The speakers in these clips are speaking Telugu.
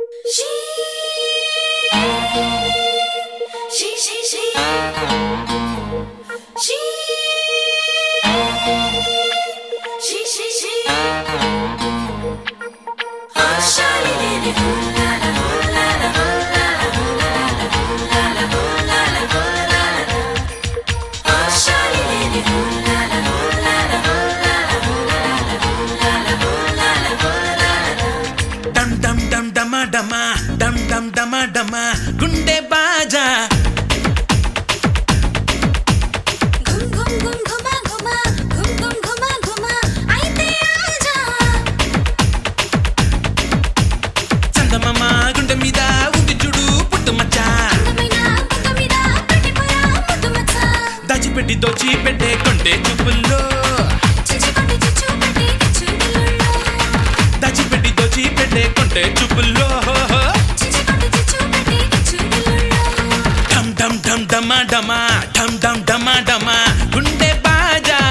గుండె బాజా చందమామ గుండె మీద ఉంది చూడు పుట్టుమచ్చ దాచిపెట్టి దోచి పెట్టే కొంటే చూపుల్లో దాచిపెట్టి దోచి పెట్టే కొంటే చూపుల్లో డమా డమా ఢమ్ ఢమ్ డమా డమా గుండె బాజా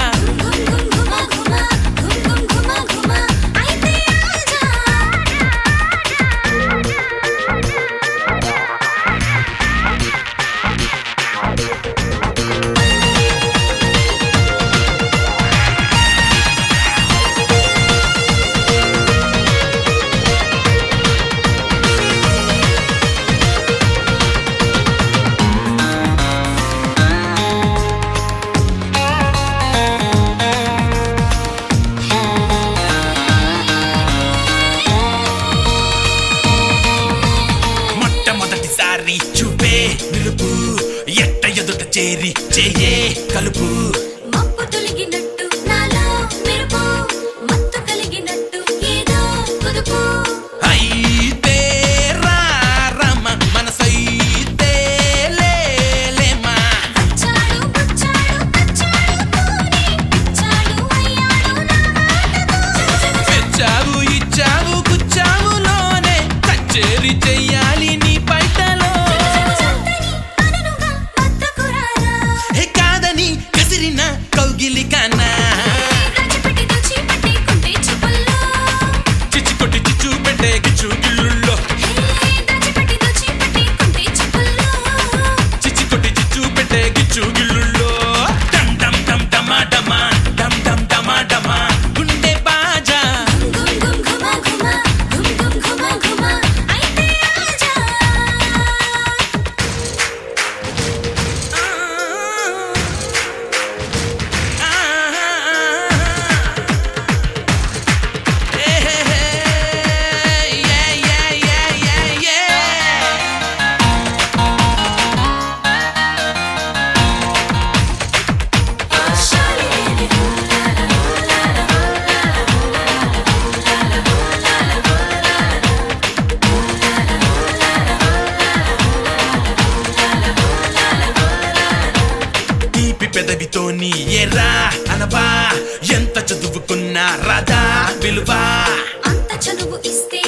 చూపే నిలుపు ఎట్ట ఎదుట చేరి చెయ్యే కలుపు మప్పు తొలగినట్టు నాలో మెరుపు మత్తు కలిగినట్టు ఏదో కుదుపు అయితే రామ మనసైతే లేలేమా వచ్చాడు పుచ్చాడు కచ్చాడు పోనీ పిచ్చాడు అయ్యాడు నా మాటతో పెచ్చావు ఇచ్చావు గుచ్చావులోనే కచ్చేరి చెయ్యాలి నీ పైటలో పెదవితోని ఎరా అనవా ఎంత చదువుకున్నా రాదా విలువా అంత చనువు ఇస్తే